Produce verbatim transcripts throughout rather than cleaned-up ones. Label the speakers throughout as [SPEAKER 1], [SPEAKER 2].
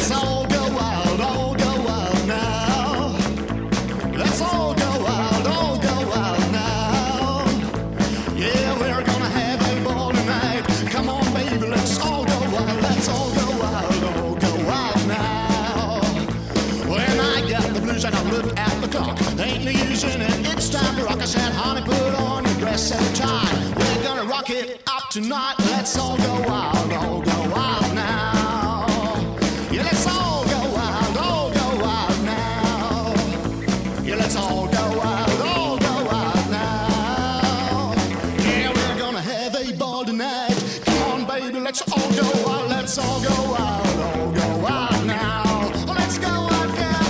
[SPEAKER 1] let's all go wild, all go wild now. Let's all go wild, all go wild now. Yeah, we're gonna have a ball tonight. Come on, baby, let's all go wild. Let's all go wild, all go wild now. When I got the blues and I look at the clock, there ain't no use in it. It's time to rock. I said, honey, put on your dress and tie. We're gonna rock it up tonight. Let's all go wild, all go wild now. Yeah, let's all go wild, all go wild now. Yeah, let's all go wild, all go wild now. Yeah, we're gonna have a ball tonight. Come on, baby, let's all go wild. Let's all go wild, all go wild now. Let's go wild, girl.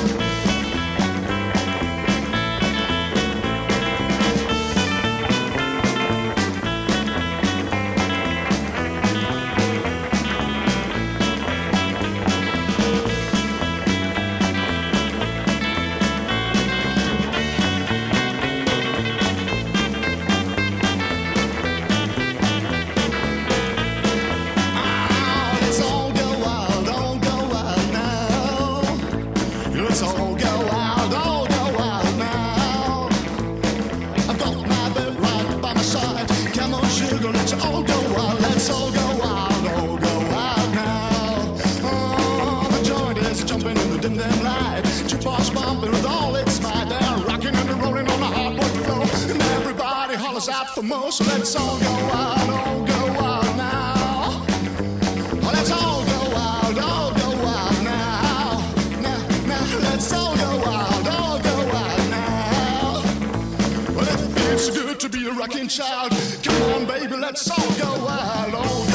[SPEAKER 1] Let's all go wild, all go wild now. Let's all go wild, all go wild now. I've got my bed right by my side. Come on, sugar, let's all go wild. Let's all go wild, all go wild now. Oh, the joint is jumping in the dim dim light. Jukebox bumping with all its might. They're rocking and rolling on the hardwood floor, and everybody hollers out for more. So let's all go wild, all go wild now. Oh, let's all go wild, all go wild now. Now, now, let's all go wild, all go wild now. Well, it feels so good to be a rocking child. Come on, baby, let's all go wild, all go